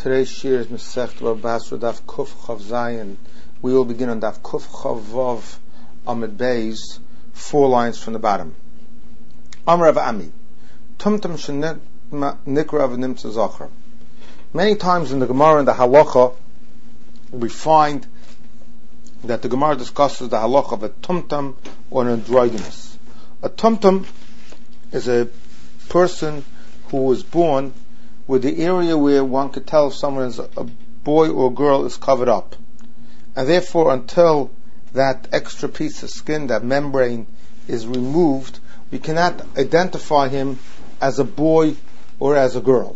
Today's shir is Masechet Baba Basra Daf Kuf Chav Zayin. We will begin on Daf Kuf Chav Vav Amid Beis, 4 lines from the bottom. Amar Rav Ami, Tumtum Shenikra V'Nimtza Zachar. Many times in the Gemara and the Halacha, we find that the Gemara discusses the Halacha of a Tumtum or an androgynous. A Tumtum is a person who was born with the area where one could tell if someone is a boy or girl is covered up. And therefore, until that extra piece of skin, that membrane, is removed, we cannot identify him as a boy or as a girl.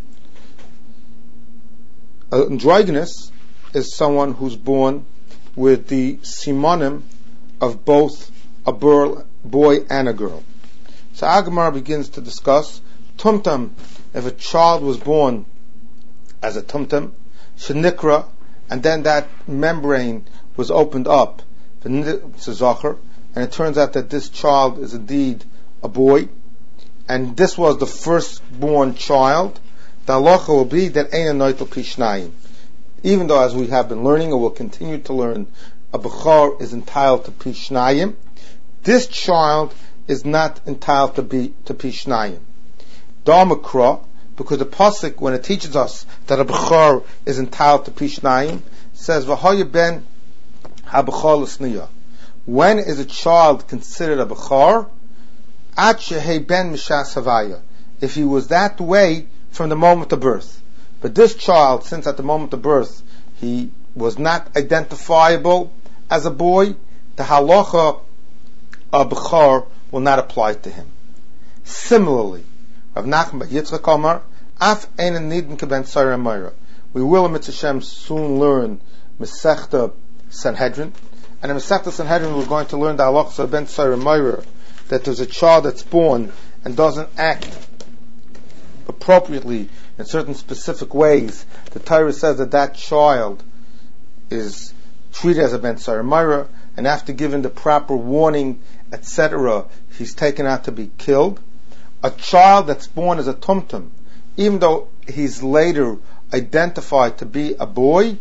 Androgynous is someone who's born with the simonim of both a boy and a girl. So Agamar begins to discuss Tumtum. If a child was born as a tumtum, shenikra, and then that membrane was opened up, and it turns out that this child is indeed a boy, and this was the firstborn child, the halacha will be that ein noitel pishnayim. Even though, as we have been learning and will continue to learn, a bechor is entitled to pishnayim, this child is not entitled to pishnayim. Damakra, because the pasuk, when it teaches us that a bechor is entitled to pishnayim, says v'haya ben ha-bechor l'sniya. When is a child considered a bechor? At shehei ben mishas havaya. If he was that way from the moment of birth. But this child, since at the moment of birth he was not identifiable as a boy, the halacha of bechor will not apply to him. Similarly, Rav Nachman bar Yitzchak Amar, Af ein nidin keben tzara meira. We will, Mitzvah Shem, soon learn Masechta Sanhedrin, and in Masechta Sanhedrin we're going to learn the halachos of ben tzara meira, that there's a child that's born and doesn't act appropriately in certain specific ways. The Torah says that that child is treated as a ben tzara meira, and after giving the proper warning, etc., he's taken out to be killed. A child that's born as a tumtum, even though he's later identified to be a boy,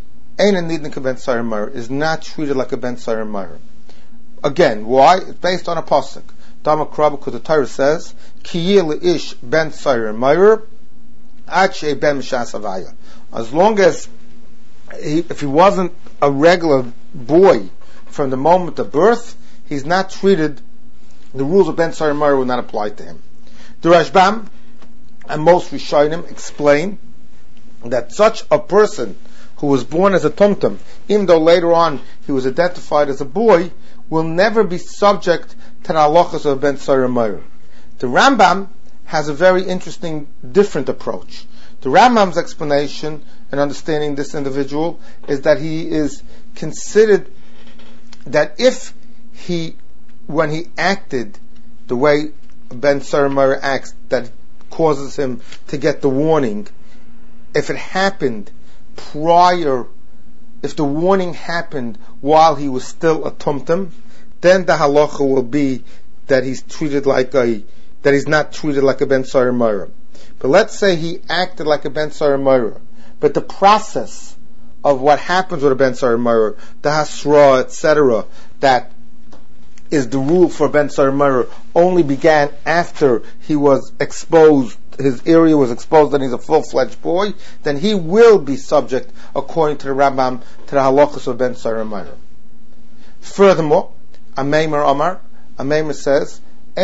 is not treated like a ben tzara meira. Again, why? It's based on a pasuk. Damakra, because the Torah says, Ki ish ben tzara meira, ache ben mishas havaya. As long as if he wasn't a regular boy from the moment of birth, he's not treated. The rules of ben tzara meira will not apply to him. The Rashbam and most Rishonim explain that such a person who was born as a tumtum, even though later on he was identified as a boy, will never be subject to the halachos of ben tzara meira. The Rambam has a very interesting, different approach. The Rambam's explanation and understanding this individual is that he is considered that if when he acted the way ben tzara meira acts, that causes him to get the warning, if it happened prior, if the warning happened while he was still a tumtum, then the halacha will be that he's not treated like a ben tzara meira. But let's say he acted like a ben tzara meira, but the process of what happens with a ben tzara meira, the hasra, etc., that is the rule for ben tzara meira, only began after he was exposed, his area was exposed, and he's a full-fledged boy, then he will be subject, according to the Rambam, to the halachos of ben tzara meira. Furthermore, a Meimer says,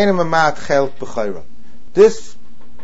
this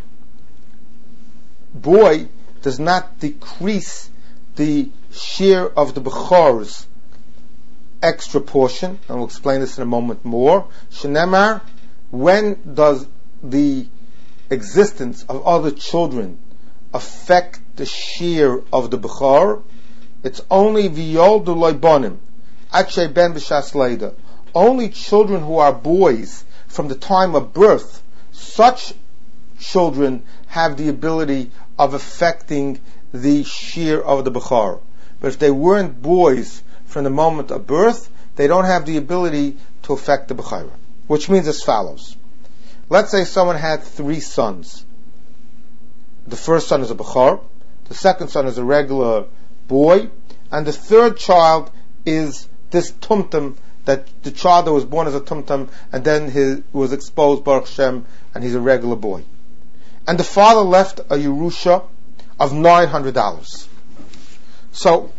boy does not decrease the share of the bechor's extra portion, and we'll explain this in a moment more. Shenemar, when does the existence of other children affect the share of the bechor? It's only v'yoldu loibonim, ache ben b'shas leida. Only children who are boys from the time of birth, such children have the ability of affecting the share of the bechor. But if they weren't boys from the moment of birth, they don't have the ability to affect the bechorah. Which means as follows. Let's say someone had 3 sons. The first son is a bechor, the second son is a regular boy, and the third child is this tumtum, that the child that was born as a tumtum, and then he was exposed, Baruch Hashem, and he's a regular boy. And the father left a Yerusha of $900. So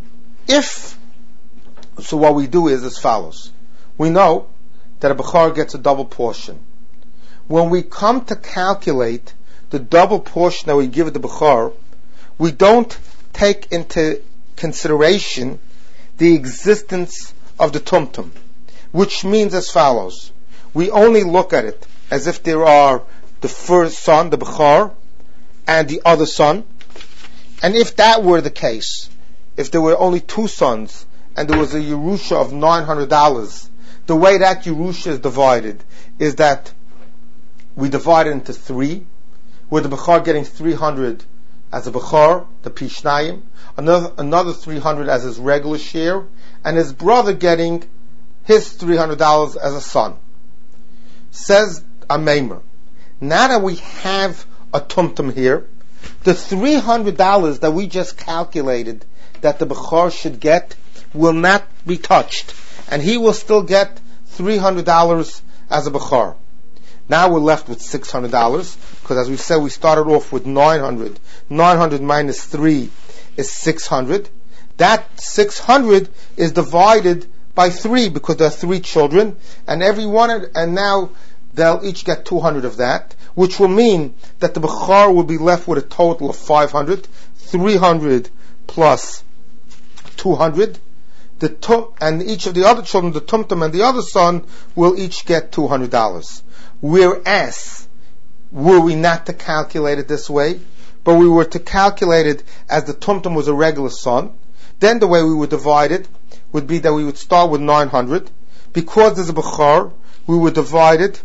what we do is as follows. We know that a Bechor gets a double portion. When we come to calculate the double portion that we give the Bechor, we don't take into consideration the existence of the tumtum, which means as follows. We only look at it as if there are the first son, the Bechor, and the other son. And if that were the case, if there were only two sons, and there was a Yerusha of $900, the way that Yerusha is divided is that we divide it into three, with the Bechor getting 300 as a Bechor, the Pishnayim, another 300 as his regular share, and his brother getting his $300 as a son. Says a Meimer, now that we have a tumtum here, the $300 that we just calculated that the Bechor should get will not be touched, and he will still get $300 as a Bechor. Now we're left with $600, because as we said, we started off with 900. 900 minus 3 is 600. That 600 is divided by 3, because there are 3 children, and now they'll each get 200 of that, which will mean that the Bechor will be left with a total of 500, 300 plus 200, and each of the other children, the tumtum and the other son, will each get $200. Whereas, were we not to calculate it this way, but we were to calculate it as the tumtum was a regular son, then the way we would divide it would be that we would start with 900. Because there's a Bechor, we would divide it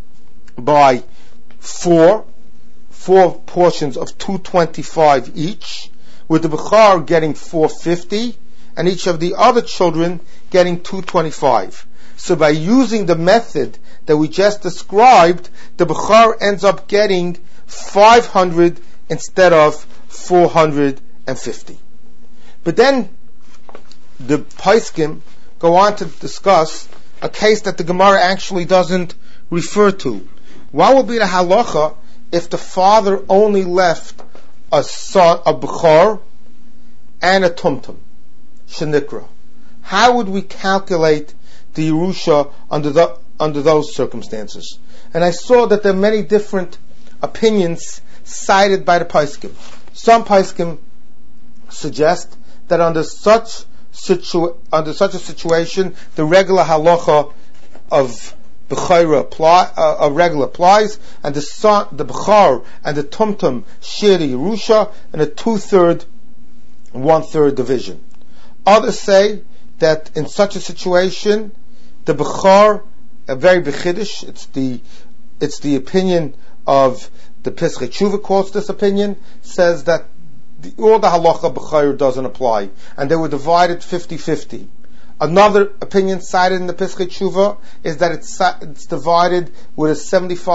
by 4 portions of 225 each, with the Bechor getting 450, and each of the other children getting 225. So by using the method that we just described, the Bechor ends up getting 500 instead of 450. But then the Paiskim go on to discuss a case that the Gemara actually doesn't refer to. What would be the halacha if the father only left a son, a Bechor, and a tumtum, shenikra? How would we calculate the Yerusha under those circumstances? And I saw that there are many different opinions cited by the Paiskim. Some Paiskim suggest that under such a situation, the regular halacha of Bechira regular applies, and the Bechor and the tumtum share the Yerusha in a 2/3, 1/3 division. Others say that in such a situation, the Bechor, a very bechidish, it's the opinion of the Pesach Tshuva quotes this opinion, says that all the halacha Bechor doesn't apply, and they were divided 50-50. Another opinion cited in the Pesach Tshuva is that it's divided with a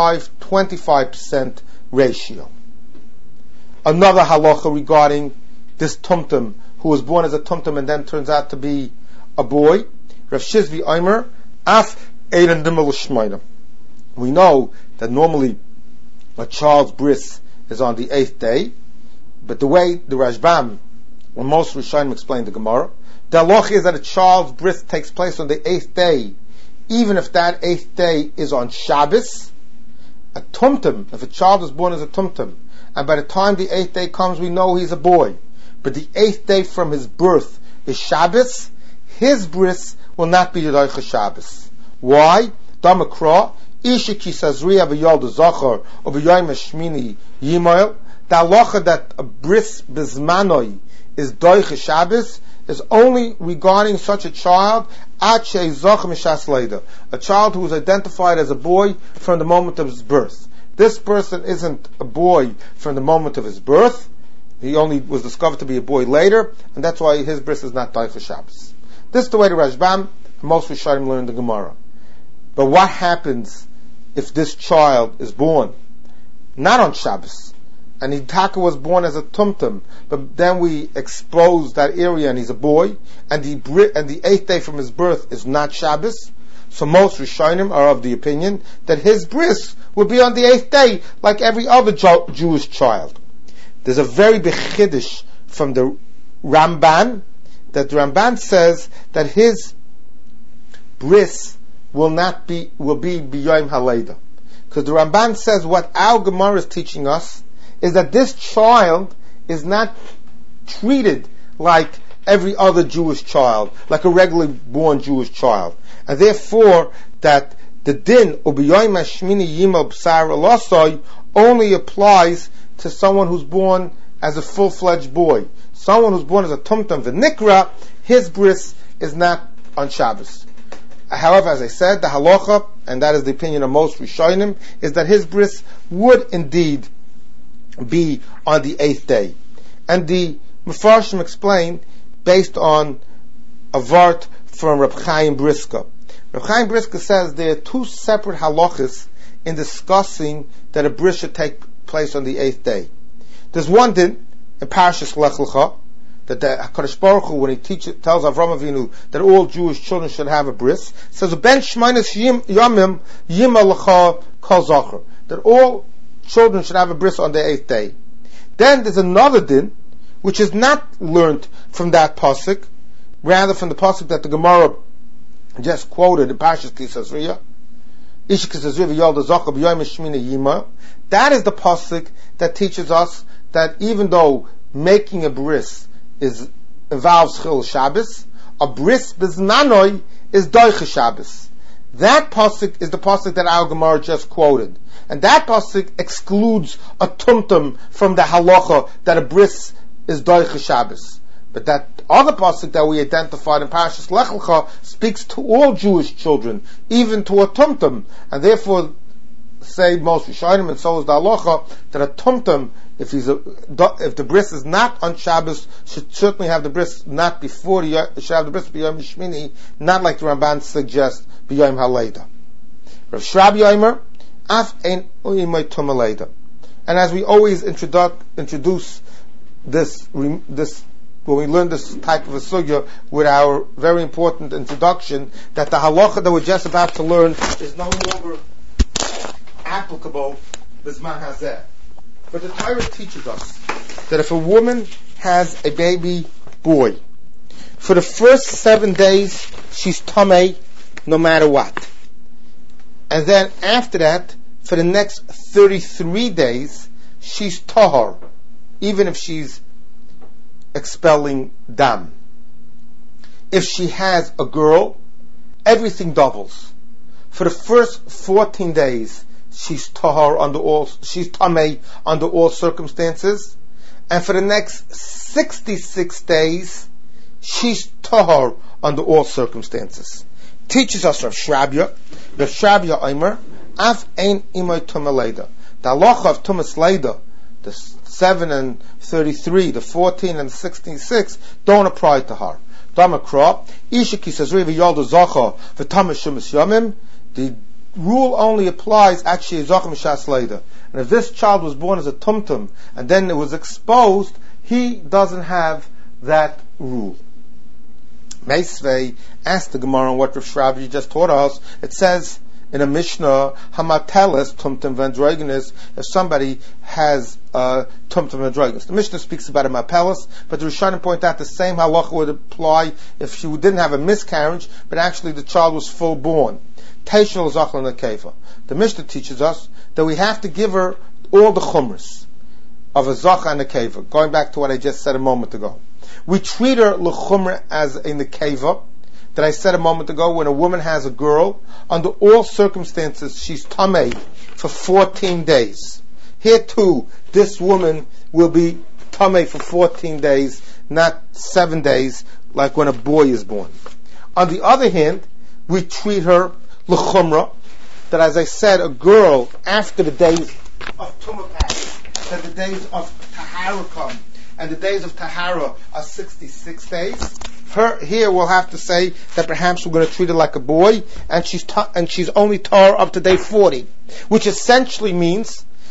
75-25% ratio. Another halacha regarding this tumtum, who was born as a tumtum and then turns out to be a boy, Rav Shizvi Omer, Af Eiran Dimel Shmeina. We know that normally a child's bris is on the 8th day, but the way the Rashbam, or most Rishonim explain the Gemara, the halacha is that a child's bris takes place on the 8th day, even if that 8th day is on Shabbos. A tumtum, if a child is born as a tumtum, and by the time the 8th day comes, we know he's a boy, but the 8th day from his birth is Shabbos, his bris will not be Yudaycha Shabbos. Why? Damakra, Isha ki sazriya v'yolda zachar, or v'yoyim hashmini yimayel. The halacha that a bris bizmanoi is Doicha Shabbos is only regarding such a child, a child who is identified as a boy from the moment of his birth. This person isn't a boy from the moment of his birth. He only was discovered to be a boy later, and that's why his bris is not Doicha Shabbos. This is the way the Rashbam, most Rishonim learn the Gemara. But what happens if this child is born not on Shabbos, and Taka was born as a tumtum, but then we expose that area and he's a boy, and the 8th day from his birth is not Shabbos, so most Rishonim are of the opinion that his bris would be on the 8th day, like every other Jewish child. There's a very big chiddush from the Ramban, that the Ramban says that his bris will be b'yom haleda. Because the Ramban says what our Gemara is teaching us is that this child is not treated like every other Jewish child, like a regularly born Jewish child. And therefore, that the din, u'b'yom hashmini yimal b'sar alasoi, only applies to someone who's born as a full-fledged boy. Someone who's born as a tumtum v'nikra, his bris is not on Shabbos. However, as I said, the halacha, and that is the opinion of most Rishonim, is that his bris would indeed be on the 8th day. And the Mefarshim explain based on a vart from Reb Chaim Briska. Reb Chaim Briska says there are two separate halachas in discussing that a bris should take place on the 8th day. There's one din in Parashas Lech Lecha, that the HaKadosh Baruch Hu, when he tells Avram Avinu that all Jewish children should have a bris, says ben shmeinis yamim yima lecha kol zacher, that all children should have a bris on the 8th day. Then there's another din, which is not learned from that pasuk, rather from the pasuk that the Gemara just quoted in Parashas Kisazriya. That is the pasuk that teaches us that even though making a bris involves Chil Shabbos, a bris bizmanoi is Doiche Shabbos. That pasuk is the pasuk that our Gemara just quoted. And that pasuk excludes a tumtum from the halacha that a bris is Doiche Shabbos. But that other pasuk that we identified in Parashas Lech Lecha speaks to all Jewish children, even to a tumtum. And therefore, say most Rishonim, and so is the halacha, that a tumtum, if the bris is not on Shabbos, should certainly have the bris not before should have the bris b'yom Shmini, not like the Ramban suggests b'yom haleda. Rav Shrabi Yomer, af ein u'imay tumaleda. And as we always introduce this when we learn this type of a sugya with our very important introduction, that the halacha that we're just about to learn is no longer applicable b'zman hazeh. But the Torah teaches us that if a woman has a baby boy, for the first 7 days she's tamei no matter what. And then after that, for the next 33 days, she's tahor, even if she's expelling dam. If she has a girl, everything doubles. For the first 14 days, she's tamei under all circumstances, and for the next 66 days, she's tahor under all circumstances. Teaches us Rav Shrabi Omer, af ein imay tumaleda. The halacha of tumas leda, the 7 and 33, the 14 and 66, don't apply to her. Damakra, isha kisazri v'yolda zacha v'tamas shumas yamim. The rule only applies actually Zachem Shas Leida. And if this child was born as a tumtum and then it was exposed, he doesn't have that rule. Meisvei asked the Gemara on what Rav Shrabi just taught us. It says in a Mishnah, Hamateles tumtum vendrogenes, if somebody has tumtum vendrogenes. The Mishnah speaks about a mapelis, but the Rishonim point out the same halacha would apply if she didn't have a miscarriage, but actually the child was full born. The Mishnah teaches us that we have to give her all the chumras of a zacha and a keva. Going back to what I just said a moment ago, we treat her l'chumra as in the keva that I said a moment ago. When a woman has a girl, under all circumstances she's tamei for 14 days. Here too, this woman will be tamei for 14 days, not 7 days like when a boy is born. On the other hand, we treat her l'chumra, that as I said, a girl, after the days of Tumah pass, that the days of Tahara come, and the days of Tahara are 66 days. Here we'll have to say that perhaps we're going to treat her like a boy, and she's only tar up to day 40, which essentially means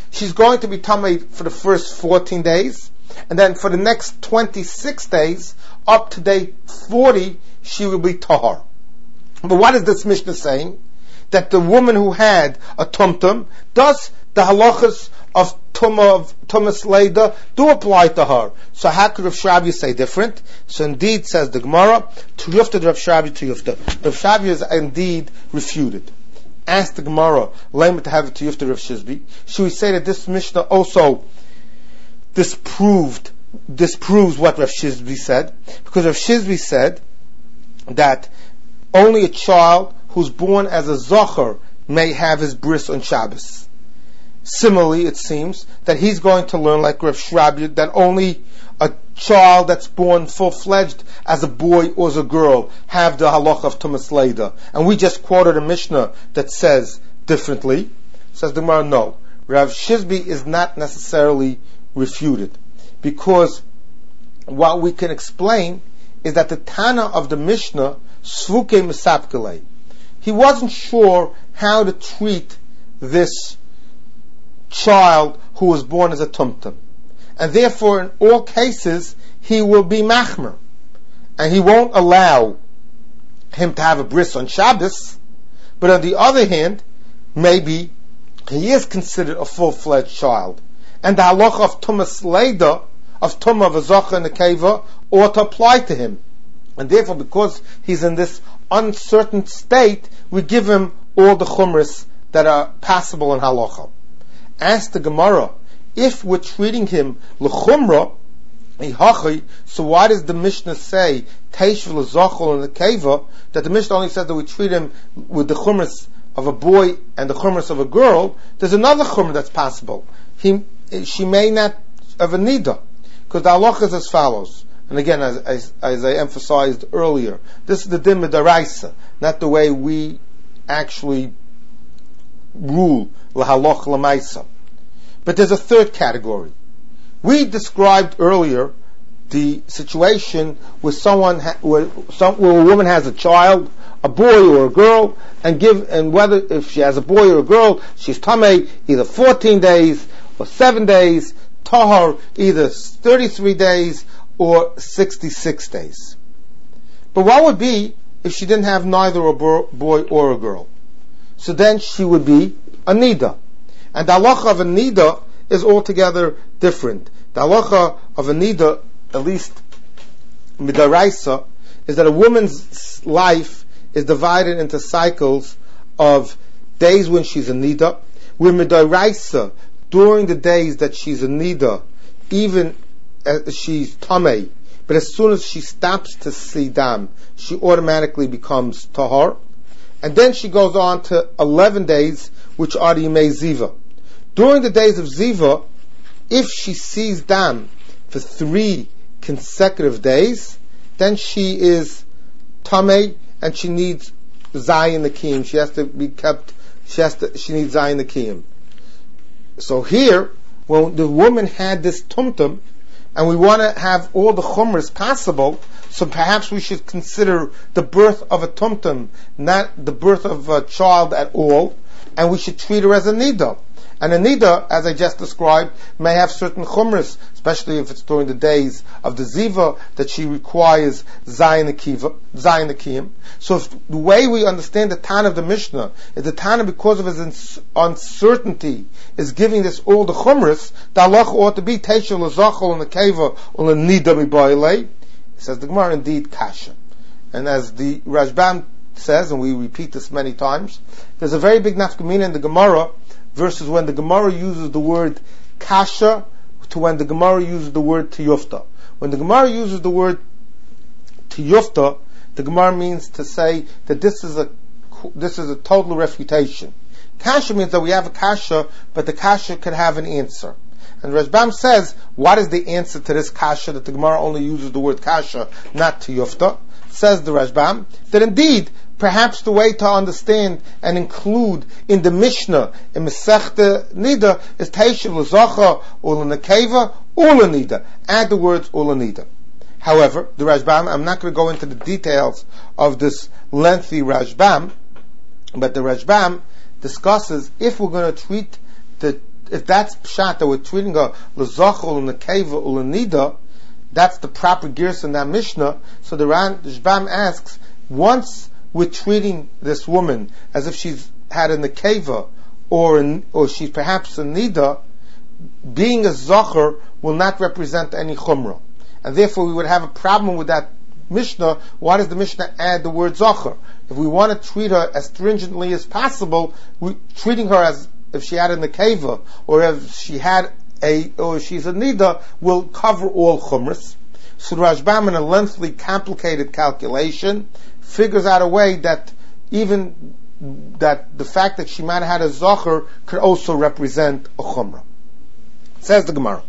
she's going to be tamei for the first 14 days, and then for the next 26 days, up to day 40, she will be tahar. But what is this Mishnah saying? That the woman who had a tumtum, does the halachas of tumas leida do apply to her? So how could Rav Shrabi say different? So indeed, says the Gemara, to Yufta Rav Shrabi to Yufta. Rav Shrabi is indeed refuted. Ask the Gemara, lame to have it to Yufta Rav Shizbi. Should we say that this Mishnah also disproves what Rav Shizbi said? Because Rav Shizbi said that only a child who's born as a zocher may have his bris on Shabbos. Similarly, it seems that he's going to learn like Rav Shrabi that only a child that's born full-fledged as a boy or as a girl have the halacha of tumas leida. And we just quoted a Mishnah that says differently. Says the Gemara, no. Rav Shizbi is not necessarily refuted, because what we can explain is that the Tana of the Mishnah, Svuke Misapkele, he wasn't sure how to treat this child who was born as a tumtum. And therefore, in all cases, he will be machmer. And he won't allow him to have a bris on Shabbos. But on the other hand, maybe he is considered a full-fledged child. And the halacha of tumas leida, of tumah v'zocha and the keva, ought to apply to him. And therefore, because he's in this uncertain state, we give him all the chumras that are passable in halacha. Ask the Gemara, if we're treating him l'chumra, so why does the Mishnah say teish v'lezochel and the keva, that the Mishnah only says that we treat him with the chumras of a boy and the chumras of a girl? There's another chumra that's possible. She may not have a nida, because the halacha is as follows. And again, as I emphasized earlier, this is the din midaraisa, not the way we actually rule lahaloch lamaisa. But there's a third category. We described earlier the situation where where a woman has a child, a boy or a girl, and whether if she has a boy or a girl, she's tamei either 14 days or 7 days, tahar either 33 days or 66 days. But what would be if she didn't have neither a boy or a girl? So then she would be a nida. And the halacha of a nida is altogether different. The halacha of a nida, at least midaraisa, is that a woman's life is divided into cycles of days when she's a nida, where midaraisa, during the days that she's a nida, even she's tamei, but as soon as she stops to see dam, she automatically becomes tahar. And then she goes on to 11 days, which are the Yimei Ziva. During the days of Ziva, if she sees dam for 3 consecutive days, then she is tamei and she needs zayin nekiyim. She has to be kept. She needs zayin nekiyim. So here, when the woman had this tumtum, and we want to have all the chumras possible, so perhaps we should consider the birth of a tumtum, not the birth of a child at all, and we should treat her as a nida. And a nida, as I just described, may have certain chumras, especially if it's during the days of the ziva, that she requires zayin nekiyim. So if the way we understand the Tana of the Mishnah is the Tana, because of his uncertainty, is giving this all the chumras, the halacha ought to be teishel l'zachol and the keva or nida mibaylei. Says the Gemara, indeed kasha. And as the Rashbam says, and we repeat this many times, there's a very big nafkamina in the Gemara versus when the Gemara uses the word kasha to when the Gemara uses the word tiyufta. When the Gemara uses the word tiyufta, the Gemara means to say that this is a total refutation. Kasha means that we have a kasha, but the kasha could have an answer. And Rashbam says, what is the answer to this kasha that the Gemara only uses the word kasha, not tiyufta? Says the Rashbam, that indeed, perhaps the way to understand and include in the Mishnah, in Masechta Nida, is Teishiv l'Zacha, or l'Nekeva, or l'Nida. Add the words or l'Nida. However, the Rashbam, I'm not going to go into the details of this lengthy Rashbam, but the Rashbam discusses if we're going to treat the if that's pshat that we're treating her l'zochel and nekeva u'lenida, that's the proper girsa in that Mishnah. So the Rashbam asks, once we're treating this woman as if she's had a nekeva or she's perhaps a nida, being a zocher will not represent any chumrah, and therefore we would have a problem with that Mishnah. Why does the Mishnah add the word zocher? If we want to treat her as stringently as possible, treating her as if she had a nekeva or if she had or she's a nida, will cover all chumras. So Rashbam, in a lengthy, complicated calculation, figures out a way that even that the fact that she might have had a zocher could also represent a chumrah. Says the Gemara,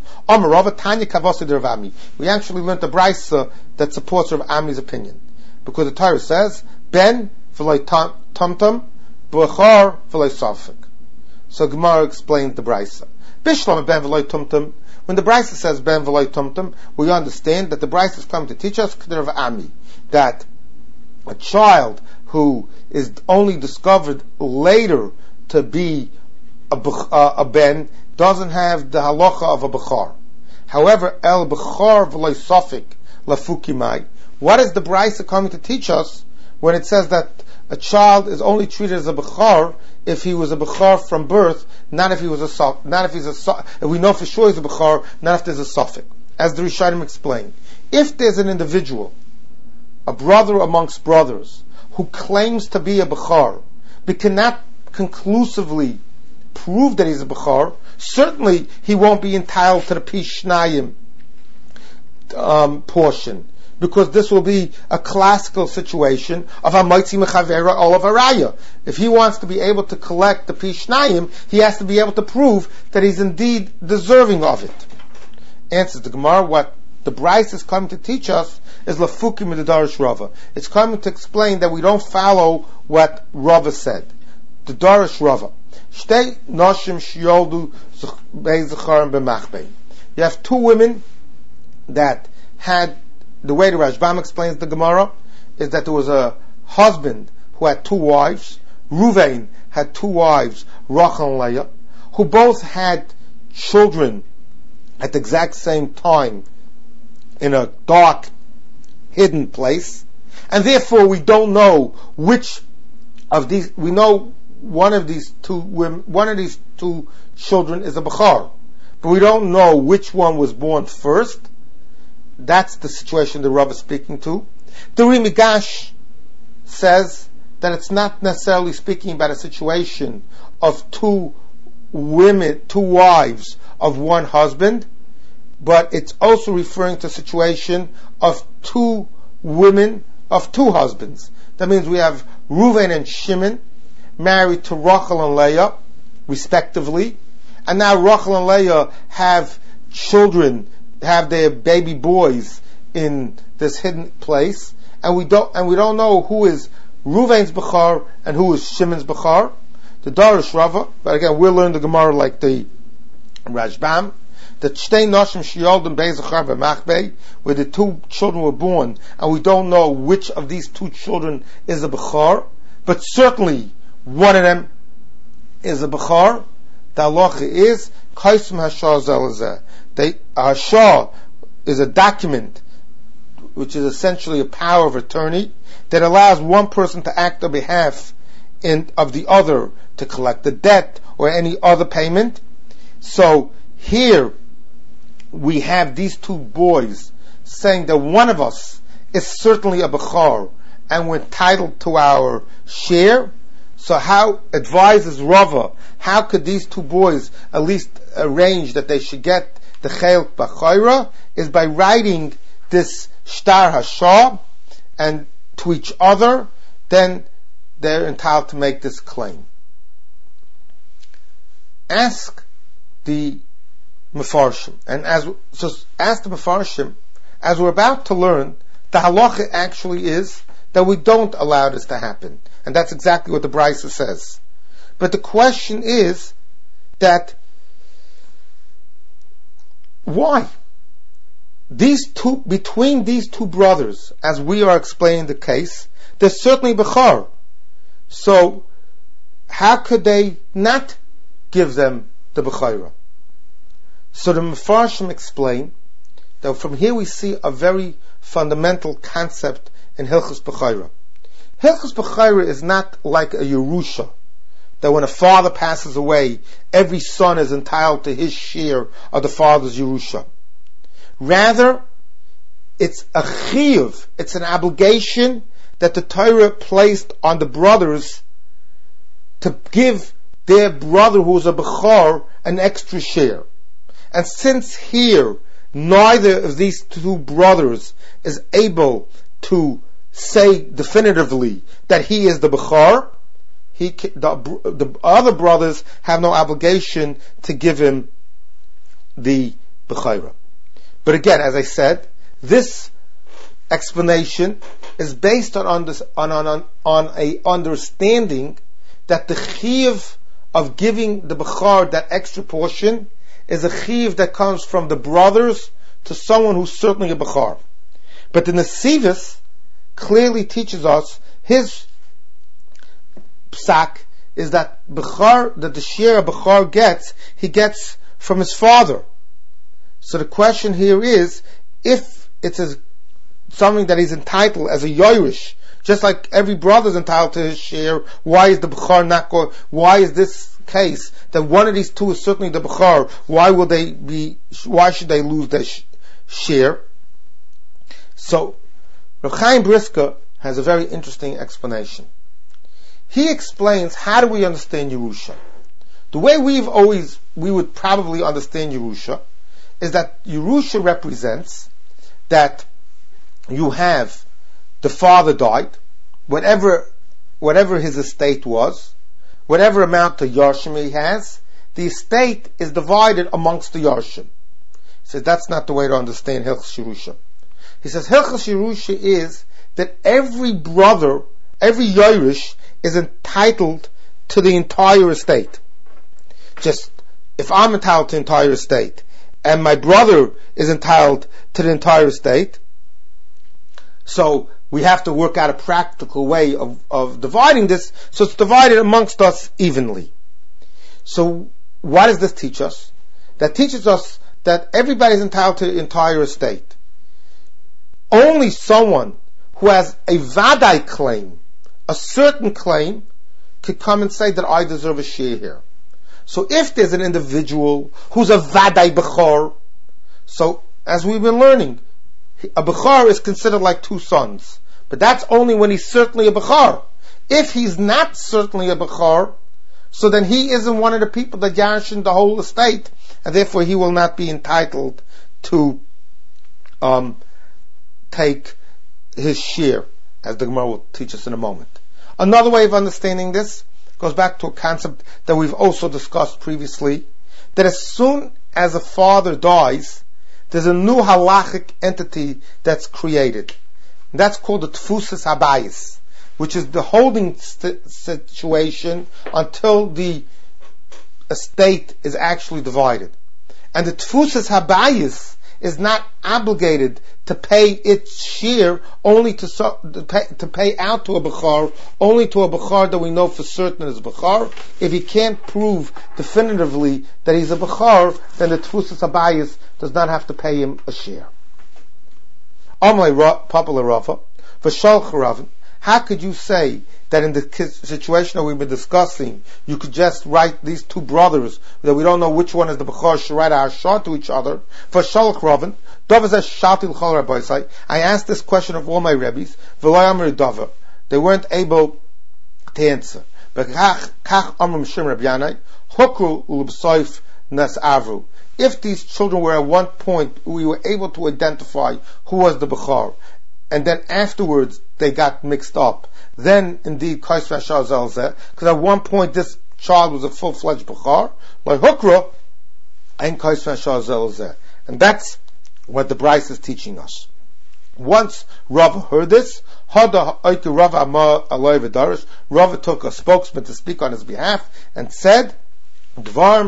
we actually learned the brisa that supports Rav Ami's opinion, because the Torah says ben v'loi tumtum b'char v'loi safek. So Gemara explained the brisa. Bishlam ben v'loi tumtum. When the brisa says ben v'loi tumtum, we understand that the brisa is coming to teach us Rav Ami that a child who is only discovered later to be a ben doesn't have the halacha of a bechar. However, el bechar v'loi safek lafukimai. What is the brisa coming to teach us when it says that a child is only treated as a bechar if he was a bechar from birth, not if he was if we know for sure he's a bechar, not if there's a safek? As the Rishonim explained, if there's an individual, a brother amongst brothers, who claims to be a bechar, but cannot conclusively prove that he's a bechar, certainly he won't be entitled to the pishnayim portion, because this will be a classical situation of hamaitzi mechavera olav haraya. If he wants to be able to collect the pishnayim, he has to be able to prove that he's indeed deserving of it. Answers the Gemara, what the Bryce is coming to teach us is lafukim in the Darish Rava. It's coming to explain that we don't follow what Rava said. The Darish Rava. Shtei noshim shiyoldu be'zacharim b'machbei. You have two women that had, the way the Rashbam explains the Gemara is that there was a husband who had two wives. Ruvain had two wives, Rachel and Leah, who both had children at the exact same time in a dark, hidden place, and therefore we don't know which of these. We know one of these two women, one of these two children is a bechar, but we don't know which one was born first. That's the situation the Rav is speaking to. The Rimigash says that it's not necessarily speaking about a situation of two women, two wives of one husband, but it's also referring to a situation of two women of two husbands. That means we have Reuven and Shimon married to Rachel and Leah, respectively, and now Rachel and Leah have children, have their baby boys in this hidden place, and we don't know who is Reuven's bechar and who is Shimon's bechar. The Darish Rava, but again we'll learn the Gemara like the Rashbam, that Shtei Noshim Shiyoldim Be'ezachar B'machbei, where the two children were born, and we don't know which of these two children is a bechar, but certainly one of them is a bechar. The halacha is Kaisum Hashah Zelazeh. Hashah is a document which is essentially a power of attorney that allows one person to act on behalf of the other to collect the debt or any other payment. So here we have these two boys saying that one of us is certainly a bechar and we're entitled to our share. So how advises Rava, how could these two boys at least arrange that they should get the Chelik B'chayra, is by writing this Shtar Hashah and to each other, then they're entitled to make this claim. Ask the Mefarshim, and ask the Mefarshim, as we're about to learn, the halacha actually is that we don't allow this to happen, and that's exactly what the Brisa says. But the question is that why? Between these two brothers, as we are explaining the case, there's certainly bechar. So how could they not give them the Bechayra. So the Mefarshim explain that from here we see a very fundamental concept in Hilchos Bechayra. Hilchos Bechayra is not like a Yerusha, that when a father passes away, every son is entitled to his share of the father's Yerusha. Rather, it's a chiyuv, it's an obligation that the Torah placed on the brothers to give their brother who's a Bechor an extra share. And since here, neither of these two brothers is able to say definitively that he is the Bechor, the other brothers have no obligation to give him the Bechorah. But again, as I said, this explanation is based on a understanding that the chiyuv of giving the Bechor that extra portion is a chiyuv that comes from the brothers to someone who's certainly a Bechor. But the Nesivos clearly teaches us his psak is that Bechor, that the share a Bechor gets, he gets from his father. So the question here is, if it's something that he's entitled as a Yorush, just like every brother is entitled to his share, why is the Bechor not going? Why is this case that one of these two is certainly the Bechor? Why should they lose their share? So Reb Chaim Brisker has a very interesting explanation. He explains, how do we understand Yerusha? The way we would probably understand Yerusha is that Yerusha represents that you have the father died, whatever his estate was, whatever amount of Yarshim he has, the estate is divided amongst the Yarshim. He says that's not the way to understand Hilchos Yerusha. He says Hilchos Yerusha is that every brother, every Yerush is entitled to the entire estate. Just, if I'm entitled to the entire estate, and my brother is entitled to the entire estate, so we have to work out a practical way of dividing this, so it's divided amongst us evenly. So what does this teach us? That teaches us that everybody is entitled to the entire estate. Only someone who has a vadai claim, a certain claim, could come and say that I deserve a share here. So if there's an individual who's a vadai Bechor, so as we've been learning, a Bechor is considered like two sons. But that's only when he's certainly a Bechor. If he's not certainly a Bechor, so then he isn't one of the people that yarshin the whole estate, and therefore he will not be entitled to take his share, as the Gemara will teach us in a moment. Another way of understanding this goes back to a concept that we've also discussed previously, that as soon as a father dies, there's a new halachic entity that's created. And that's called the Tfusas Habayis, which is the holding situation until the estate is actually divided. And the Tfusas Habayis is not obligated to pay its share only to pay out to a Bechor, only to a Bechor that we know for certain is a Bechor. If he can't prove definitively that he's a Bechor, then the Tfusas Habayis does not have to pay him a share. How could you say that in the situation that we've been discussing, you could just write these two brothers, that we don't know which one is the Bechor, should write our shot to each other? For Shalach Ravin, I asked this question of all my rabbis, they weren't able to answer. If these children were at one point, we were able to identify who was the Bechor, and then afterwards they got mixed up, then indeed, because at one point this child was a full-fledged Bechor, like Hukra, and that's what the Bryce is teaching us. Once Rav heard this, Rav took a spokesman to speak on his behalf and said, what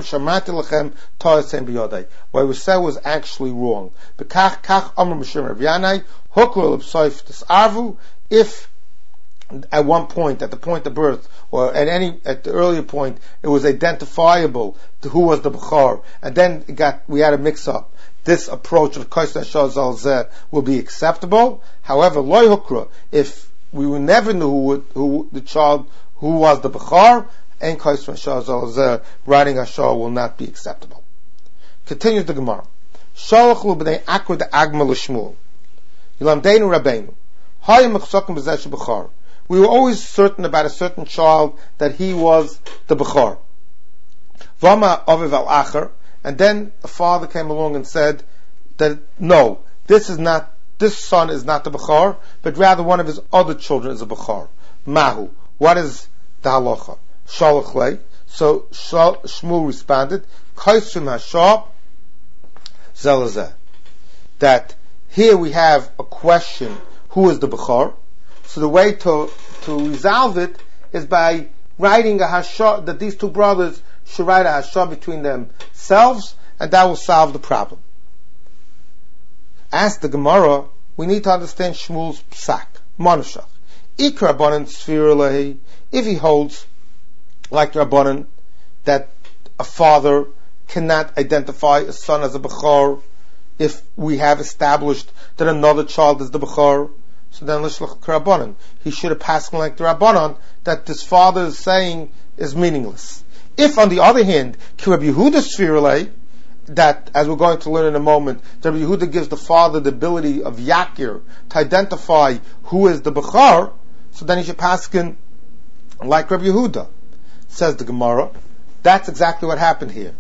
we said was actually wrong. If at one point, at the point of birth, or at the earlier point, it was identifiable to who was the Bechor, and then we had a mix-up. This approach of Kais Nashar Zalzeh will be acceptable. However, Loi Hukra, if we never knew who the child, who was the Bechor, and Kais Nashar Zalzeh, writing Ashar will not be acceptable. Continues the Gemara. Shalachlu b'nei Akra de Agma l'Shmuel. Yilamdeinu Rabbeinu. Hayim mechsokim b'zeh shebechor. We were always certain about a certain child that he was the Bechor. Vama aviv al acher, and then a father came along and said that no, this son is not the Bechor, but rather one of his other children is a Bechor. Mahu, what is the halacha? Shalach lei. So Shmuel responded, Kaisrim hashah zelazeh. That here we have a question, who is the Bechor? So the way to resolve it is by writing a hashah, that these two brothers should write a hashah between themselves, and that will solve the problem. As the Gemara, we need to understand Shmuel's psak, Monashach. Ikra Rabbanan Sfira Lehi, if he holds, like Rabbanan, that a father cannot identify a son as a Bechor, if we have established that another child is the Bechor, so then Lishlach Rabbanan, he should have passed like the Rabbanan, that this father is saying is meaningless. If, on the other hand, Rabbi Yehuda Sfirale, that, as we're going to learn in a moment, Rabbi Yehuda gives the father the ability of Yakir to identify who is the Bechor, so then he should pass like Rabbi Yehuda. Says the Gemara, that's exactly what happened here.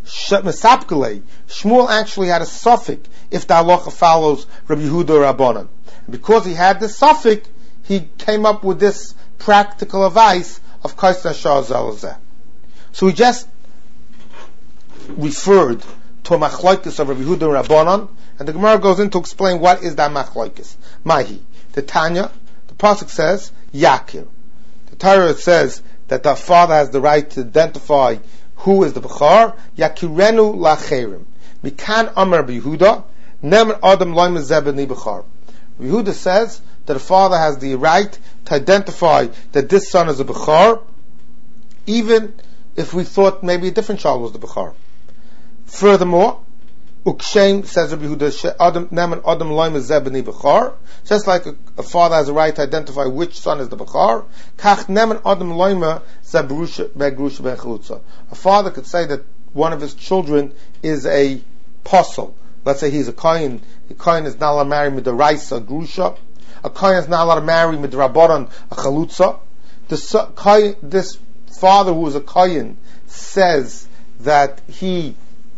Shmuel actually had a suffix if the halacha follows Rabbi Yehuda or Rabbanan. Because he had this suffix, he came up with this practical advice of Kais Nashar Zalzeh. So he just referred to a machlokes of Rabbi Yehuda and Rabbanan, and the Gemara goes in to explain what is that machlokes. Mahi. The Tanya, the pasuk says, Yakir. The Torah says that the father has the right to identify who is the Bechor. Yakirenu lacherim. Mikan Amar Rabbi Yehuda, Nemer Adam Loim Zebeni Bechor. Yehuda says that a father has the right to identify that this son is a Bechor, even if we thought maybe a different child was the Bechor. Furthermore, Ukshem says Rabbi Yehuda, Neman Adam Loim Zebeni Bechor, just like a father has a right to identify which son is the Bechor, Kach Neman Adam Loim Zebrusha Begrusha Ben Chalutza. A father could say that one of his children is a apostle. Let's say he's a Kohen. The Kohen is not allowed to marry Midaraisa, Grusha. A Kohen is not allowed to marry Midrabaran, a Chalutza. This father who is a Kohen says that he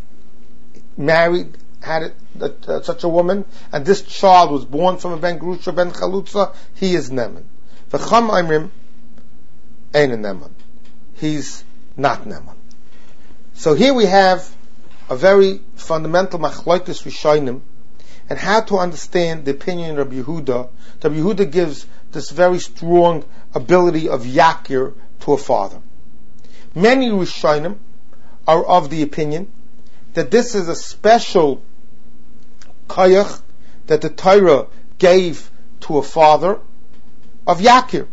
had such a woman, and this child was born from a Ben Grusha, Ben Chalutza, he is Neman. V'cham Aimrim, Ein Neman. He's not Neman. So here we have a very fundamental machlokes rishonim, and how to understand the opinion of Rabbi Yehuda. Rabbi Yehuda gives this very strong ability of yakir to a father. Many rishonim are of the opinion that this is a special koyach that the Torah gave to a father of yakir.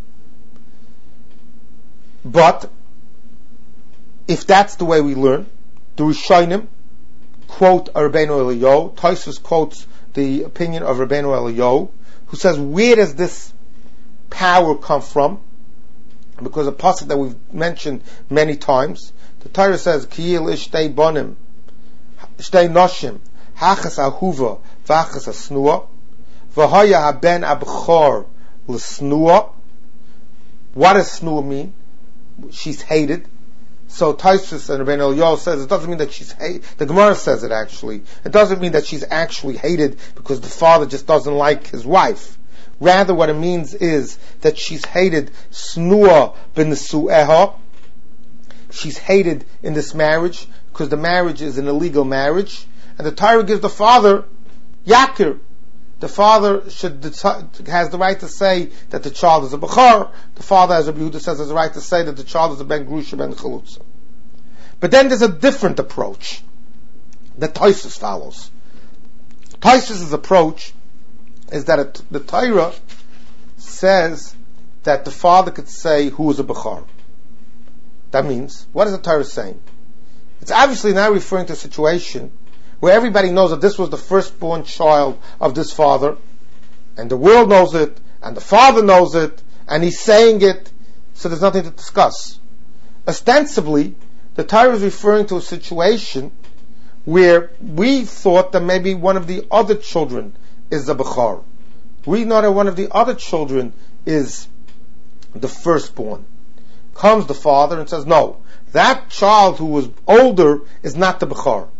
But if that's the way we learn, the Rishonim quote Rabbeinu Eliyahu. Tosfos quotes the opinion of Rabbeinu Eliyahu, who says, where does this power come from? Because a pasuk that we've mentioned many times, the Torah says, Kiyil ishtei bonim, ishtei noshim, hachas ahuva, v'achas asnua, v'haya haben abchor l'snua. What does snua mean? She's hated. So Tosfos and Rabbeinu Eliyahu says it doesn't mean that she's hated. The Gemara says it actually. It doesn't mean that she's actually hated because the father just doesn't like his wife. Rather, what it means is that she's hated snua b'nesu'eha. She's hated in this marriage because the marriage is an illegal marriage, and the Torah gives the father yakir. The father has the right to say that the child is a Bechor. The father, as Rabbi Yehuda says, has the right to say that the child is a Ben Grusha, Ben Chalutza. But then there's a different approach that Tosfos follows. Tosfos' approach is that the Torah says that the father could say who is a Bechar. That means, what is the Torah saying? It's obviously not referring to a situation where everybody knows that this was the firstborn child of this father, and the world knows it, and the father knows it, and he's saying it, so there's nothing to discuss. Ostensibly, the Torah is referring to a situation where we thought that maybe one of the other children is the Bechar. We know that one of the other children is the firstborn. Comes the father and says, no, that child who was older is not the Bechar.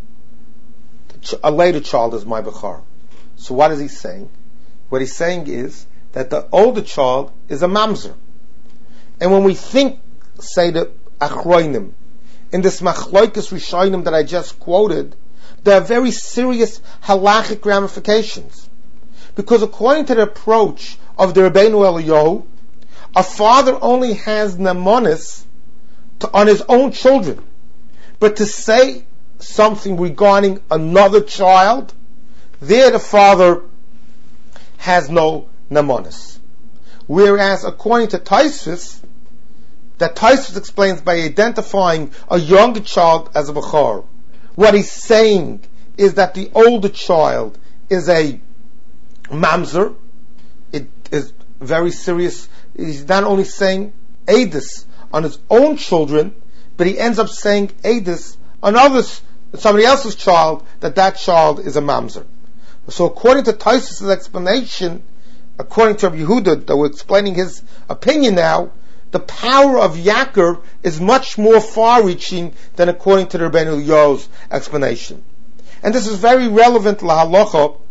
A later child is my Bechar. So what is he saying? What he's saying is that the older child is a Mamzer. And when we think, say the Achroinim, in this Machloikas Rishonim that I just quoted, there are very serious halachic ramifications. Because according to the approach of the Rabbeinu Eliyahu, a father only has nemonis on his own children. But to say something regarding another child, there the father has no nemonis. Whereas according to Tosfos, that Tosfos explains by identifying a younger child as a Bechar, what he's saying is that the older child is a Mamzer. It is very serious. He's not only saying Eidus on his own children, but he ends up saying Eidus on somebody else's child, that child is a Mamzer. So according to Tosfos' explanation, according to Rabbi Yehuda, that we're explaining his opinion now, the power of Yakir is much more far-reaching than according to the Rabbeinu Eliyahu's explanation. And this is very relevant to halacha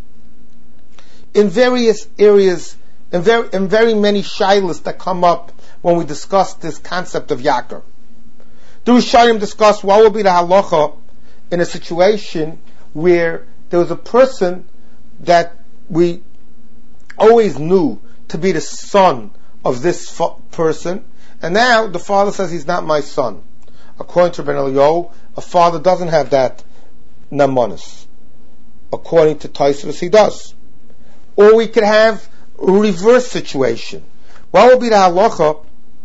in various areas, in very many shaylas that come up when we discuss this concept of Yakir. The Rishonim discuss what will be the halacha in a situation where there was a person that we always knew to be the son of this person, and now the father says he's not my son. According to Rabbeinu Eliyahu, a father doesn't have that namonis. According to Tosfos, he does. Or we could have a reverse situation. What would be the halacha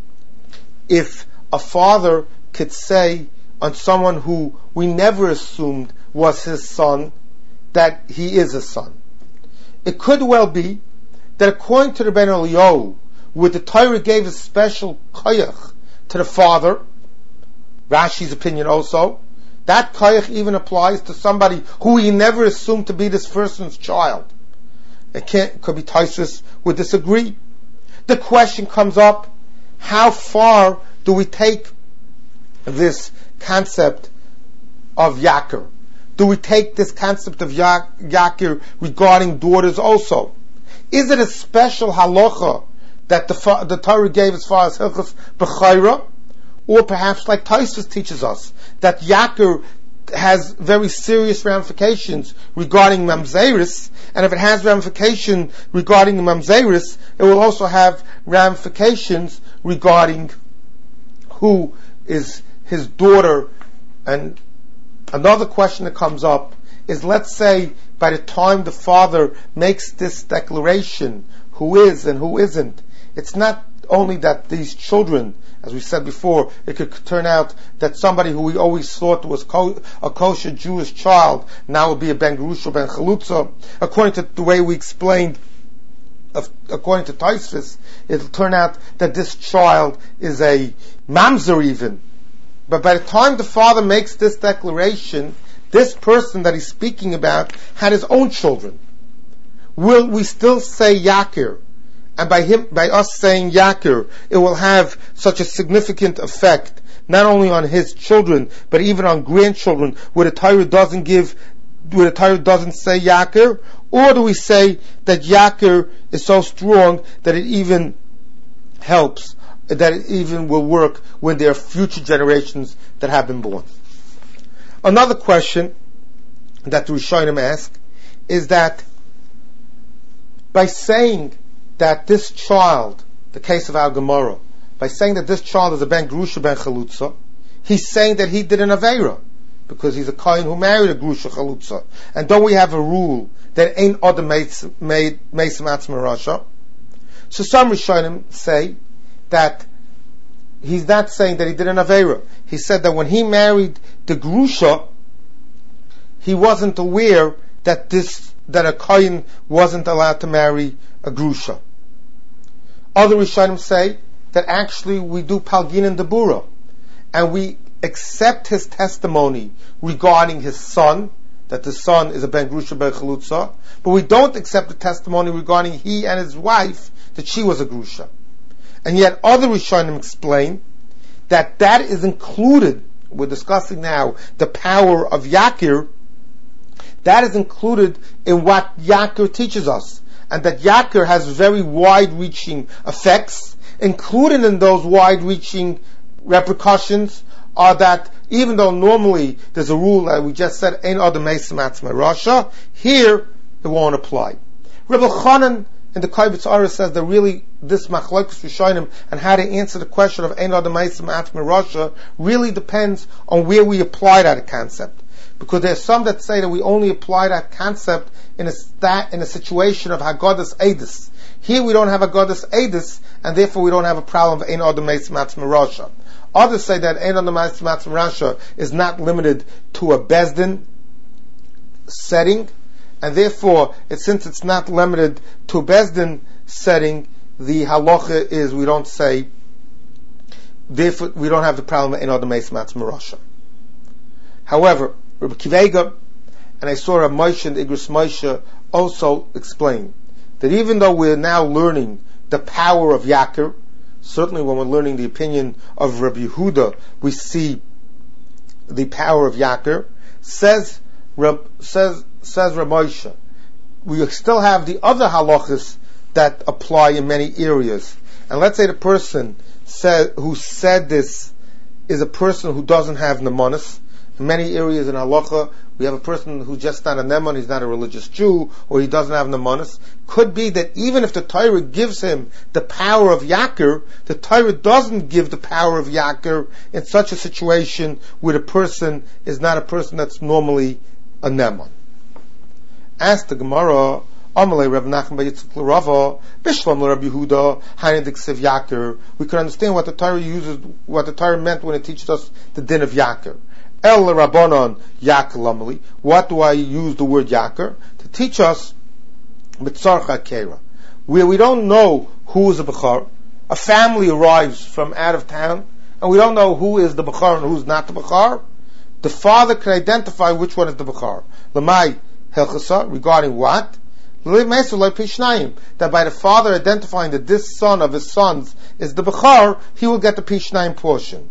if a father could say on someone who we never assumed was his son that he is a son? It could well be that according to the Rabbeinu Eliyahu, where the Torah gave a special koyach to the father, Rashi's opinion also, that koyach even applies to somebody who he never assumed to be this person's child. It could be Tosfos would disagree. The question comes up, how far do we take this concept of Yakir? Do we take this concept of Yakir regarding daughters also? Is it a special halacha that the Torah gave as far as Hilchos Bechayra? Or perhaps like Tosfos teaches us, that Yakir has very serious ramifications regarding Mamzeris, and if it has ramification regarding Mamzeris, it will also have ramifications regarding who is his daughter. And another question that comes up is, let's say by the time the father makes this declaration, who is and who isn't, it's not only that these children, as we said before, it could turn out that somebody who we always thought was a kosher Jewish child now will be a ben Gerusha, ben Chalutza. According to the way we explained, according to Tosfos, it'll turn out that this child is a mamzer even. But by the time the father makes this declaration, this person that he's speaking about had his own children. Will we still say Yakir? And by us saying Yakir, it will have such a significant effect, not only on his children, but even on grandchildren, where the Torah doesn't say Yakir? Or do we say that Yakir is so strong that it even helps, that it even will work when there are future generations that have been born? Another question that the Rishonim ask is that by saying that this child, the case of Al Gemara, by saying that this child is a ben Gerusha, ben Chalutza, he's saying that he did an Aveira, because he's a Kohen who married a Gerusha Chalutza. And don't we have a rule that ain't other made Matzah Rasha? So some Rishonim say that he's not saying that he did an Aveira. He said that when he married the Grusha, he wasn't aware that a Kohen wasn't allowed to marry a Grusha. Other Rishonim say that actually we do Palgin and Debura, and we accept his testimony regarding his son, that the son is a Ben Grusha Ben Chalutza, but we don't accept the testimony regarding he and his wife, that she was a Grusha. And yet other Rishonim explain that is included, we're discussing now the power of Yakir, that is included in what Yakir teaches us, and that Yakir has very wide-reaching effects. Included in those wide-reaching repercussions are that even though normally there's a rule that we just said, Ein Adam Meisem Atzmei Rasha, here it won't apply. Rebbe Chanan in the Kaibetz Ara says that really this Machlokes Rishonim and how to answer the question of Ein Adam Meisem Atzmei Rasha really depends on where we apply that concept. Because there are some that say that we only apply that concept in a situation of Haggadas Eidus. Here we don't have Haggadas Eidus, and therefore we don't have a problem of Ein Adam Meisem Atzmei Rasha. Others say that Ein Adam Meisem Atzmei Rasha is not limited to a Bezdin setting, and therefore, since it's not limited to a Bezdin setting, the halacha is we don't say, therefore we don't have the problem of Ein Adam Meisem Atzmei Rasha. However, Rabbi Kivega, and I saw Rabbi Moshe and Igros Moshe also explain that even though we're now learning the power of Yakir, certainly when we're learning the opinion of Rabbi Yehuda, we see the power of Yakir. Says Rabbi Moshe, we still have the other halachas that apply in many areas. And let's say the person who said this is a person who doesn't have nemanis. In many areas in halacha, we have a person who's just not a neman, he's not a religious Jew, or he doesn't have nemanis. Could be that even if the Torah gives him the power of Yakir, the Torah doesn't give the power of Yakir in such a situation where the person is not a person that's normally a neman. Ask the Gemara, Amalei Rav Nachman bar Yitzchak l'Rava, Bishlam l'Rabbi Yehuda, Hainid Ksiv Yakir. We can understand what the Torah meant when it teaches us the din of Yakir. El Rabbanon Yakir Lamali. What do I use the word Yakir? To teach us Mitzarcha Kera, where we don't know who is a Bechar. A family arrives from out of town, and we don't know who is the Bechar and who's not the Bechar. The father can identify which one is the Bechar. Lamai Helchasa, regarding what? That by the father identifying that this son of his sons is the Bechar, he will get the Pishnayim portion.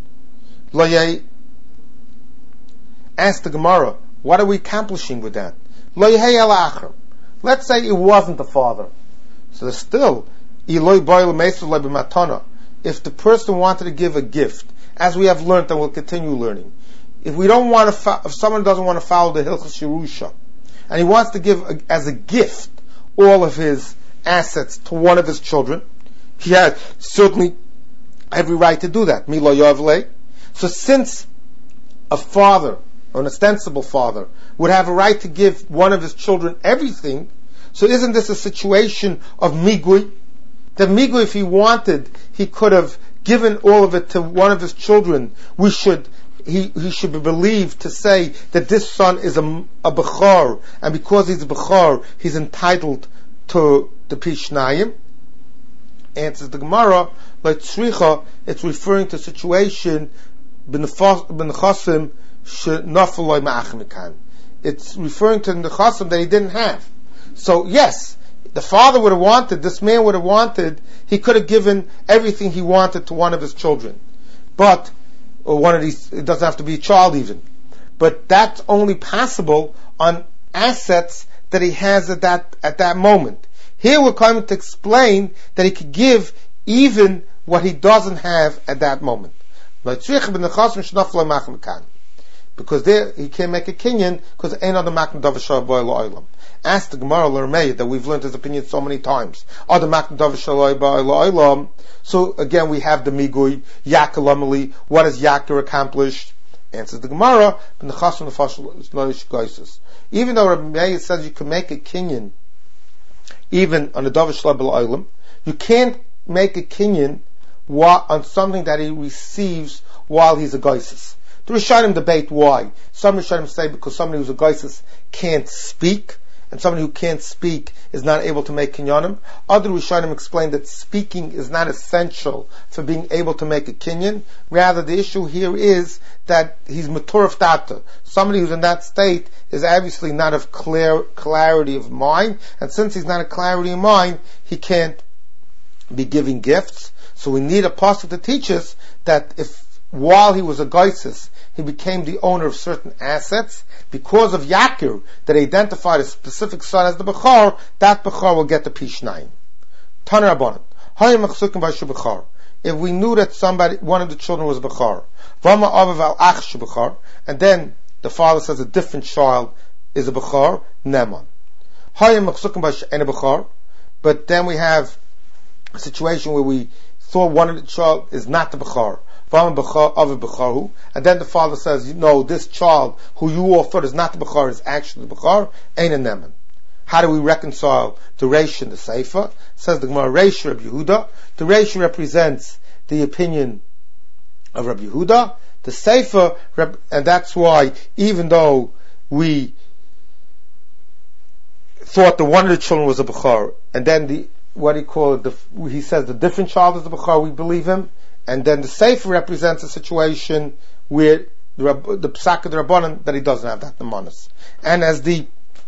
Ask the Gemara, what are we accomplishing with that? Let's say it wasn't the father. So there's still, if the person wanted to give a gift, as we have learned and will continue learning, if someone doesn't want to follow the Hilchos Yerusha, and he wants to give as a gift all of his assets to one of his children, he has certainly every right to do that. Milo Yovle. So since a father, or an ostensible father, would have a right to give one of his children everything, so isn't this a situation of migui? That migui, if he wanted, he could have given all of it to one of his children. He should be believed to say that this son is a Bechar, and because he's a Bechar, he's entitled to the Pishnayim. Answers the Gemara, like Tzricha, it's referring to a situation, B'nechasim, it's referring to the Nechasim that he didn't have. So yes, the father would have wanted, this man would have wanted, he could have given everything he wanted to one of his children. Or one of these, it doesn't have to be a child even. But that's only possible on assets that he has at that moment. Here we're coming to explain that he could give even what he doesn't have at that moment. Because there he can't make a kinyan because ain't other makna davashav ba'olam. Ask the Gemara l'Ramei that we've learned his opinion so many times. Other makna davashav ba'olam. So again we have the migui Yakir lamali. What has Yakir accomplished? Answers the Gemara. Even though Ramei says you can make a kinyan even on the davashav ba'olam, you can't make a kinyan on something that he receives while he's a geisus. The Rishonim debate why. Some Rishonim say because somebody who's a geisus can't speak, and somebody who can't speak is not able to make kinyanim. Other Rishonim explain that speaking is not essential for being able to make a kinyan. Rather, the issue here is that he's maturaf data. Somebody who's in that state is obviously not of clarity of mind, and since he's not a clarity of mind, he can't be giving gifts. So we need a pasuk to teach us that if while he was a geisus, he became the owner of certain assets, because of Yakir, that identified a specific son as the Bechor, that Bechor will get the Pishnayim. Taner Rabbanan. Hayim machsukim v'ashu Bechor. If we knew that one of the children was Bechor, Vama Avav al Ach shu Bechor, and then the father says a different child is a Bechor, Neman. Hayim machsukim v'ashu ene Bechor, but then we have a situation where we thought one of the child is not the Bechor, and then the father says, no, this child who you offered is not the Bechor, is actually the Bechor, ain't a Neman. How do we reconcile the Reish and the Seifa? Says the Gemara, Reish Rabbi Yehuda. The Reish represents the opinion of Rabbi Yehuda. The Seifa, and that's why, even though we thought that one of the children was a Bechor, and then he says the different child is the Bechor, we believe him. And then the Sefer represents a situation where the Psak of the Rabbanan, that he doesn't have that Nemanis. And as the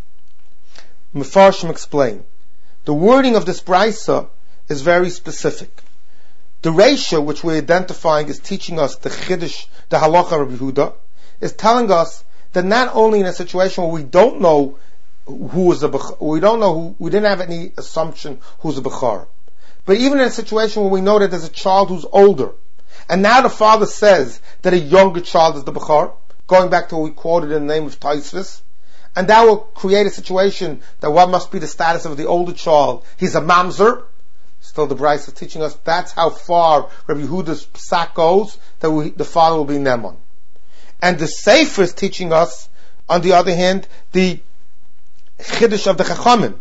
Mefarshim explain, the wording of this Brisa is very specific. The Reisha, which we're identifying, is teaching us the Chiddush, the Halacha of Rabbi Yehuda, is telling us that not only in a situation where we don't know who is the Bechor, we didn't have any assumption who's the Bechor, but even in a situation where we know that there's a child who's older, and now the father says that a younger child is the Bechor, going back to what we quoted in the name of Taisvis, and that will create a situation that what must be the status of the older child? He's a mamzer. Still the Bryce is teaching us that's how far Rabbi Yehuda's psak goes, that the father will be Neman. And the Sefer is teaching us, on the other hand, the Chiddush of the Chachamim,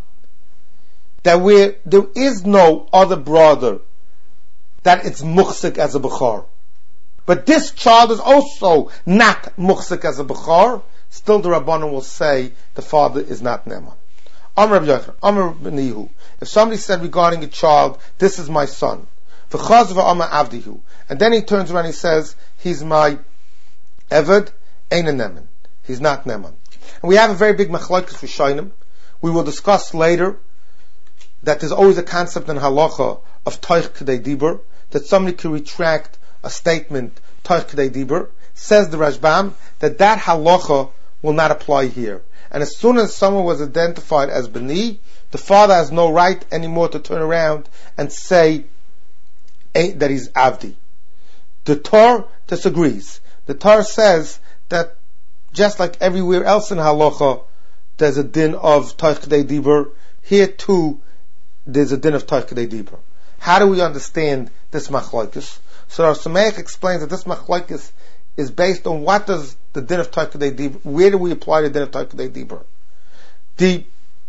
that there is no other brother that it's muhsik as a Bechor. But this child is also not muhsik as a Bechor. Still the Rabbanan will say the father is not Neman. Amar Rabbi Yochanan, Amar ben Yehu. If somebody said regarding a child, this is my son, v'chaz v'amar avdihu, and then he turns around and he says, he's my Eved, ain't a Neman. He's not Neman. And we have a very big machlokes for Shainim. We will discuss later that there's always a concept in halacha of toich k'dei dibur, that somebody can retract a statement toich k'dei dibur. Says the Rashbam that halacha will not apply here. And as soon as someone was identified as Bani, the father has no right anymore to turn around and say that he's Avdi. The Torah disagrees. The Torah says that just like everywhere else in halacha, there's a din of toich k'dei dibur, here too there's a din of toich k'dei dibur. How do we understand this machlokes? So our Sameach explains that this machlokes is based on what does the din of toich k'dei dibur, where do we apply the din of toich k'dei dibur? The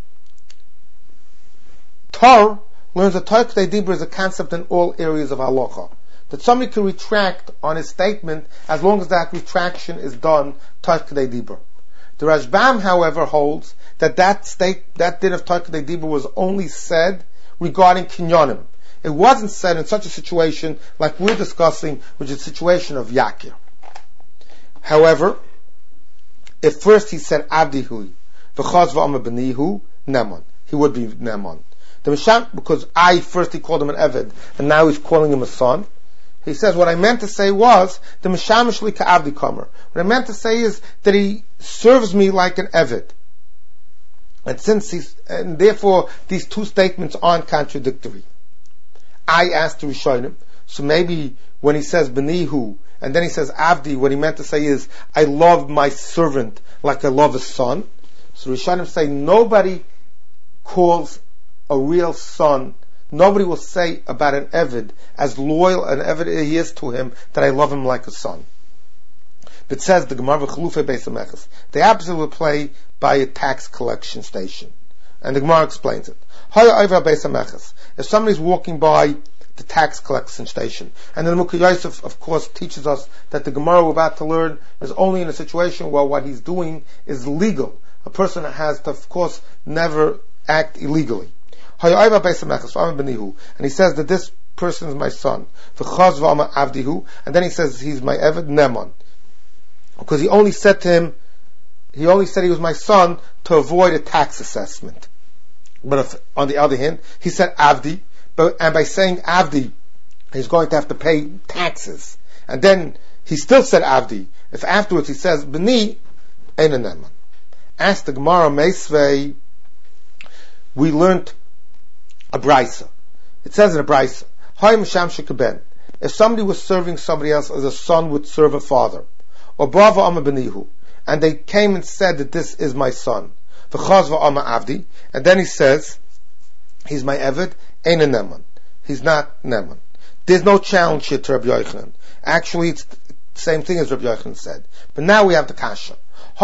Torah learns that toich k'dei dibur is a concept in all areas of halacha. That somebody can retract on his statement as long as that retraction is done toich k'dei dibur. The Rashbam, however, holds that that din of toich k'dei dibur was only said regarding kinyonim. It wasn't said in such a situation like we're discussing, which is a situation of Yakir. However, if first he said Abdihui, v'chaz v'amar b'nihu, Neman, he would be Neman. The Misham, because he called him an Eved, and now he's calling him a son. He says, what I meant to say was, the Mishamish li ka'avdi kamer. What I meant to say is that he serves me like an Eved. And therefore, these two statements aren't contradictory. I asked the Rishonim, so maybe when he says Benihu, and then he says Avdi, what he meant to say is, I love my servant like I love a son. So Rishonim say, nobody calls a real son, nobody will say about an Eved, as loyal an Eved he is to him, that I love him like a son. But says the Gemara v'chalufe beis hameches, the opposite will play by a tax collection station. And the Gemara explains it. If somebody's walking by the tax collection station. And then the Mukha Yosef, of course, teaches us that the Gemara we're about to learn is only in a situation where what he's doing is legal. A person has to, of course, never act illegally. And he says that this person is my son. And then he says he's my Eved Neman. Because he only said he was my son to avoid a tax assessment. But if, on the other hand, he said Avdi, and by saying Avdi, he's going to have to pay taxes. And then he still said Avdi. If afterwards he says B'ni, Ein Neman. Ask the Gemara Meisvei, we learned a brisa. It says in a brisa, if somebody was serving somebody else as a son would serve a father, or Brava Amma Benihu, and they came and said that this is my son, V'chazva Amma Avdi, and then he says, he's my Eved, Ein Neman. He's not Neman. There's no challenge here to Rabbi Yochanan. Actually, it's the same thing as Rabbi Yochanan said. But now we have the kasha.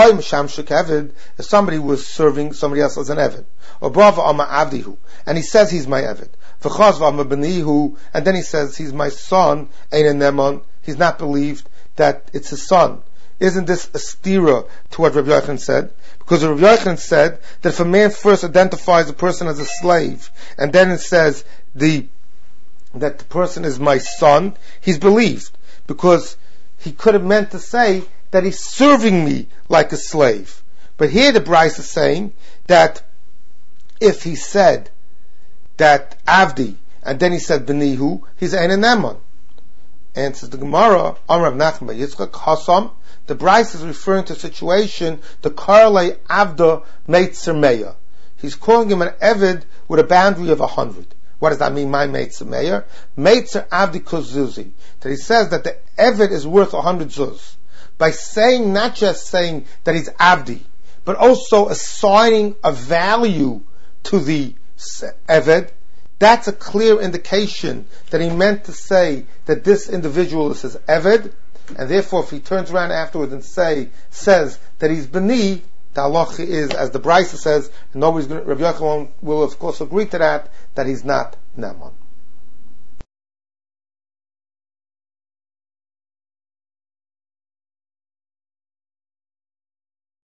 If somebody was serving somebody else as an Eved, or Brava Amma Avdihu, and he says he's my Eved, V'chazva Amma Benihu, and then he says he's my son, Ein Neman, he's not believed that it's his son. Isn't this a stira to what Rabbi Yochanan said? Because Rabbi Yochanan said that if a man first identifies a person as a slave, and then it says that the person is my son, he's believed. Because he could have meant to say that he's serving me like a slave. But here the Bryce is saying that if he said that Avdi, and then he said Benihu, he's Ein Neman. Answers the Gemara, Amrav Nachman Yitzchak Hasam. The Bryce is referring to a situation, the Karle Avda Meitzer Meya. He's calling him an Eved with a boundary of 100. What does that mean, my Meitzer Meya? Meitzer Avdi Kuzuzi. That he says that the Eved is worth 100 zuz. By saying, not just saying that he's Avdi, but also assigning a value to the Eved, that's a clear indication that he meant to say that this individual is his Eved, and therefore if he turns around afterwards and says that he's Beni, the halacha is, as the Brisa says, and Rabbi Yochanan will of course agree to that he's not Neman.